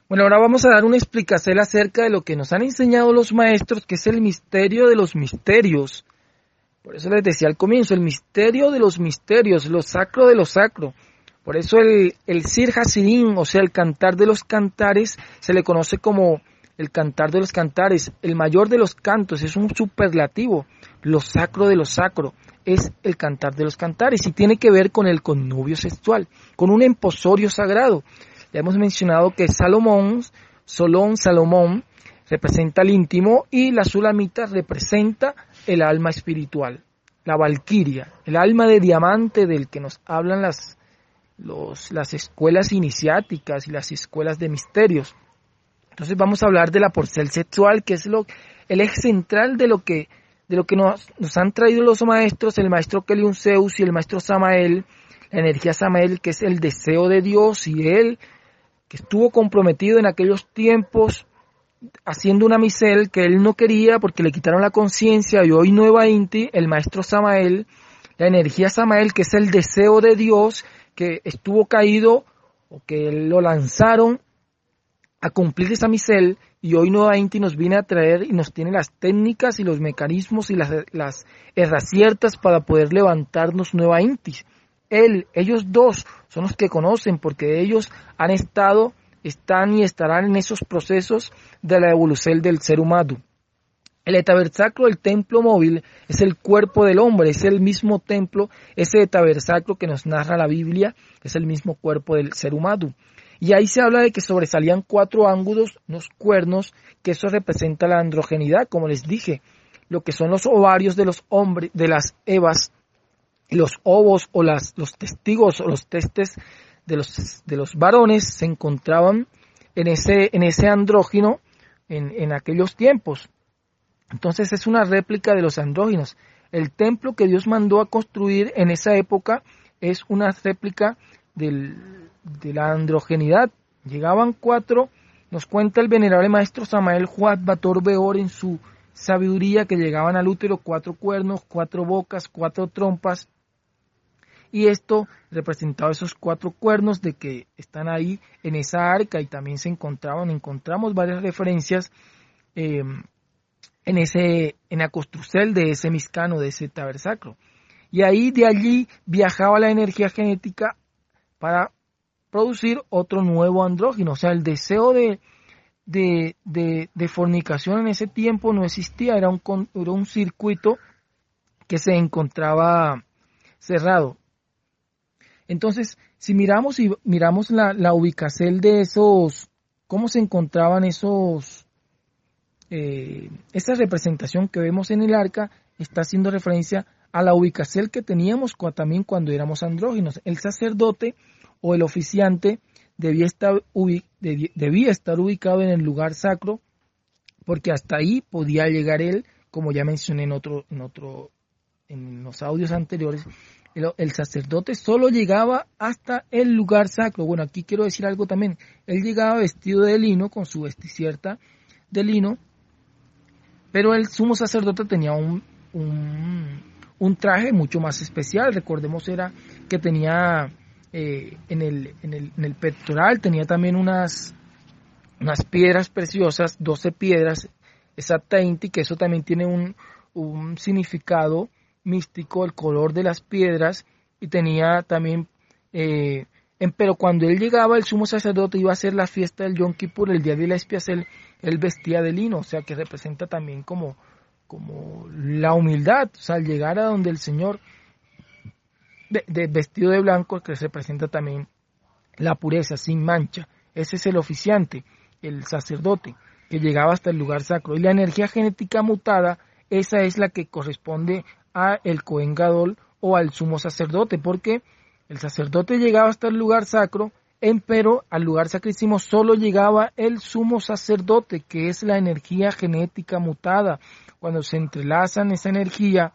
Bueno, ahora vamos a dar una explicación acerca de lo que nos han enseñado los maestros, que es el misterio de los misterios. Por eso les decía al comienzo, el misterio de los misterios, lo sacro de lo sacro. Por eso el Sir Hasidim, o sea, el cantar de los cantares, se le conoce como el cantar de los cantares, el mayor de los cantos, es un superlativo. Lo sacro de lo sacro es el cantar de los cantares y tiene que ver con el connubio sexual, con un emposorio sagrado. Ya hemos mencionado que Salomón representa el íntimo y la sulamita representa el alma espiritual, la valquiria, el alma de diamante del que nos hablan las escuelas iniciáticas y las escuelas de misterios. Entonces vamos a hablar de la porcel sexual, que es el eje central de lo que nos han traído los maestros, el maestro Keliun Zeus y el maestro Samael, la energía Samael, que es el deseo de Dios, y él, que estuvo comprometido en aquellos tiempos haciendo una misel que él no quería porque le quitaron la conciencia, y hoy Nueva Inti, el maestro Samael, la energía Samael, que es el deseo de Dios, que estuvo caído o que lo lanzaron a cumplir esa misel, y hoy Nueva Inti nos viene a traer y nos tiene las técnicas y los mecanismos y las herraciertas para poder levantarnos Nueva Inti. Ellos dos son los que conocen, porque ellos están y estarán en esos procesos de la evolución del ser humano. El tabernáculo, el templo móvil, es el cuerpo del hombre, es el mismo templo, ese tabernáculo que nos narra la Biblia, es el mismo cuerpo del ser humano. Y ahí se habla de que sobresalían 4 ángulos, unos cuernos, que eso representa la androgenidad, como les dije, lo que son los ovarios de los hombres, de las evas, y los ovos o los testigos o los testes de los varones se encontraban en ese andrógino en aquellos tiempos. Entonces es una réplica de los andróginos. El templo que Dios mandó a construir en esa época es una réplica de la androgenidad. Llegaban 4, nos cuenta el venerable maestro Samael Juat Bator Beor en su sabiduría, que llegaban al útero 4 cuernos, 4 bocas, 4 trompas, y esto representaba esos 4 cuernos de que están ahí en esa arca, y también encontramos varias referencias en la construcción de ese miscano, de ese tabernáculo. Y de allí viajaba la energía genética para producir otro nuevo andrógino. O sea, el deseo de fornicación en ese tiempo no existía, era un circuito que se encontraba cerrado. Entonces, si miramos la ubicación de esos, cómo se encontraban esa representación que vemos en el arca, está haciendo referencia a la ubicación que teníamos también cuando éramos andróginos. El sacerdote o el oficiante debía estar ubicado en el lugar sacro, porque hasta ahí podía llegar él, como ya mencioné en los audios anteriores. El sacerdote solo llegaba hasta el lugar sacro. Bueno, aquí quiero decir algo también. Él llegaba vestido de lino, con su vesticierta de lino, pero el sumo sacerdote tenía un traje mucho más especial. Recordemos que tenía en el pectoral, tenía también unas piedras preciosas, 12 piedras exactamente, que eso también tiene un significado místico, el color de las piedras, y tenía también, pero cuando él llegaba, el sumo sacerdote iba a hacer la fiesta del Yom Kippur, el día de la expiación, él vestía de lino, o sea que representa también como la humildad, o sea, al llegar a donde el Señor, vestido de blanco, que representa también la pureza, sin mancha. Ese es el oficiante, el sacerdote, que llegaba hasta el lugar sacro. Y la energía genética mutada, esa es la que corresponde a el Cohen Gadol o al sumo sacerdote, porque el sacerdote llegaba hasta el lugar sacro, pero al lugar sacrísimo solo llegaba el sumo sacerdote, que es la energía genética mutada. Cuando se entrelazan esa energía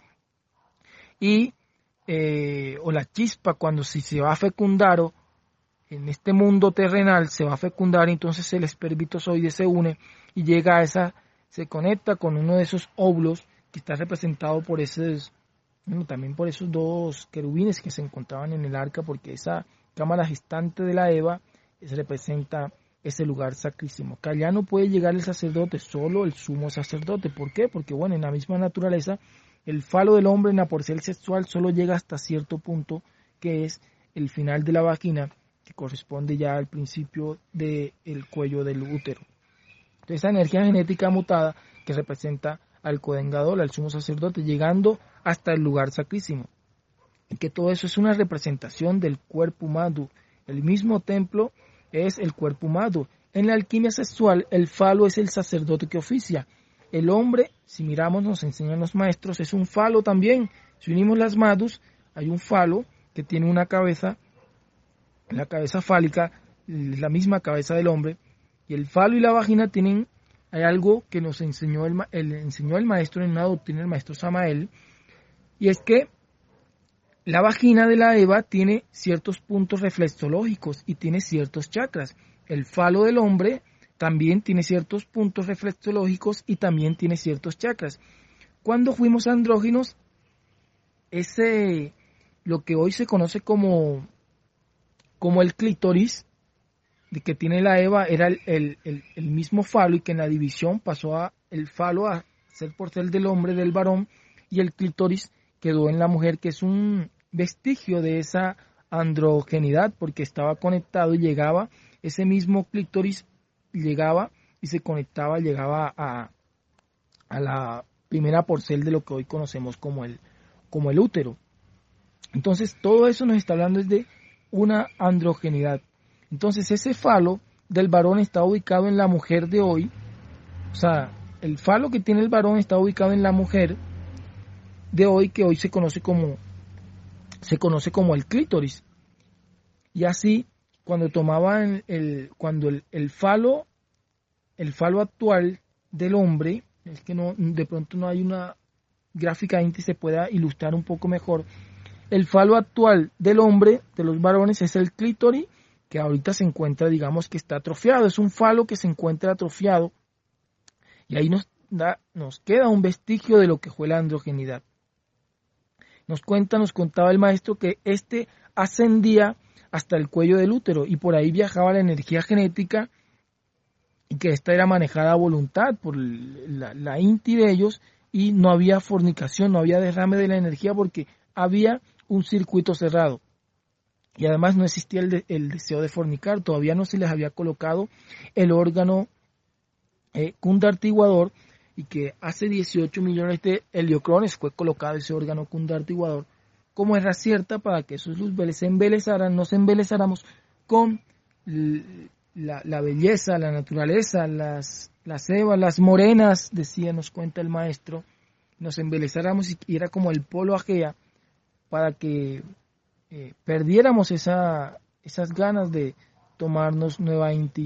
o la chispa, cuando si se va a fecundar en este mundo terrenal, se va a fecundar, entonces el espermatozoide se une y se conecta con uno de esos óvulos que está representado por también por esos 2 querubines que se encontraban en el arca, porque esa cámara gestante de la Eva representa ese lugar sacrísimo, que allá no puede llegar el sacerdote, solo el sumo sacerdote. ¿Por qué? Porque bueno, en la misma naturaleza, el falo del hombre en la porción sexual solo llega hasta cierto punto, que es el final de la vagina, que corresponde ya al principio del cuello del útero. Entonces, esa energía genética mutada que representa al Kohen Gadol, al sumo sacerdote, llegando hasta el lugar sacrísimo. Y que todo eso es una representación del cuerpo humano. El mismo templo es el cuerpo humano. En la alquimia sexual, el falo es el sacerdote que oficia. El hombre, si miramos, nos enseñan los maestros, es un falo también. Si unimos las madus, hay un falo que tiene una cabeza, la cabeza fálica, la misma cabeza del hombre, y el falo y la vagina tienen, hay algo que nos enseñó el maestro en una doctrina, el maestro Samael, y es que la vagina de la Eva tiene ciertos puntos reflexológicos y tiene ciertos chakras. El falo del hombre también tiene ciertos puntos reflexológicos y también tiene ciertos chakras. Cuando fuimos andróginos, lo que hoy se conoce como el clítoris de que tiene la Eva era el mismo falo, y que en la división pasó el falo a ser porcel del hombre, del varón, y el clítoris quedó en la mujer, que es un vestigio de esa androgenidad, porque estaba conectado y llegaba, ese mismo clítoris llegaba y se conectaba, llegaba a la primera porcel de lo que hoy conocemos como el útero. Entonces todo eso nos está hablando de una androgenidad. Entonces ese falo del varón está ubicado en la mujer de hoy, o sea, el falo que tiene el varón está ubicado en la mujer de hoy, que hoy se conoce como el clítoris. Y así, cuando tomaban el falo actual del hombre, es que no, de pronto no hay una gráfica ahí que se pueda ilustrar un poco mejor. El falo actual del hombre, de los varones, es el clítoris, que ahorita se encuentra, digamos que está atrofiado, es un falo que se encuentra atrofiado, y ahí nos queda un vestigio de lo que fue la androgenidad. Nos contaba el maestro que ascendía hasta el cuello del útero, y por ahí viajaba la energía genética, y que esta era manejada a voluntad por la inti de ellos, y no había fornicación, no había derrame de la energía, porque había un circuito cerrado. Y además no existía el deseo de fornicar, todavía no se les había colocado el órgano cundartiguador, y que hace 18 millones de heliocrones fue colocado ese órgano cundartiguador como era cierta, para que esos luzbeles se embelezaran, nos embelezáramos con la belleza, la naturaleza, las cebas, las morenas, nos cuenta el maestro, nos embelezáramos, y era como el polo Agea, para que perdiéramos esas ganas de tomarnos nueva inti,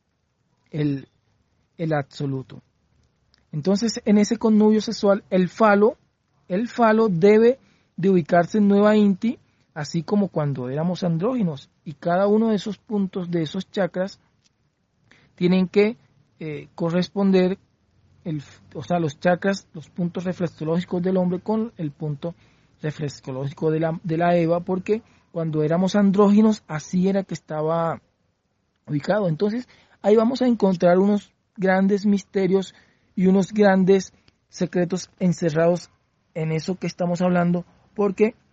el absoluto. Entonces, en ese connubio sexual, el falo debe de ubicarse en nueva inti, así como cuando éramos andróginos, y cada uno de esos puntos, de esos chakras, tienen que corresponder, los chakras, los puntos reflexológicos del hombre con el punto reflexológico de la Eva, porque cuando éramos andróginos así era que estaba ubicado. Entonces ahí vamos a encontrar unos grandes misterios y unos grandes secretos encerrados en eso que estamos hablando, porque